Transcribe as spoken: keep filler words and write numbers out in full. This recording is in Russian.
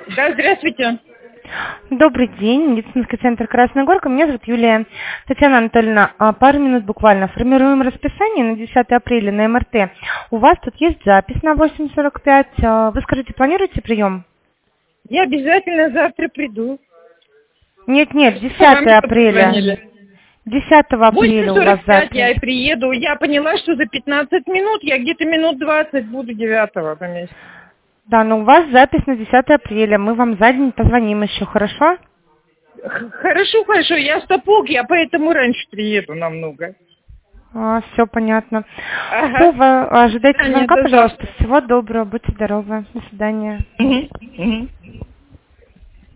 Да, здравствуйте. Добрый день, медицинский центр Красная Горка. Меня зовут Юлия. Татьяна Анатольевна, а, пару минут буквально. Формируем расписание на десятое апреля на эм эр тэ. У вас тут есть запись на восемь сорок пять. А, Вы скажите, планируете прием? Я обязательно завтра приду. Нет, нет, Вам десятое апреля. позвонили. десятого апреля восемь у вас сорок пять я и запись. приеду. Я поняла, что за пятнадцать минут, я где-то минут двадцать буду девятого по месяцу. Да, но у вас запись на десятое апреля. Мы вам за день позвоним еще, хорошо? Х- Хорошо, хорошо, я стопок, я поэтому раньше приеду намного. А, все понятно. Ага. Все, вы ожидайте Таня, звонка, до пожалуйста. завтра. Всего доброго, будьте здоровы. До свидания. Мгм, мгм.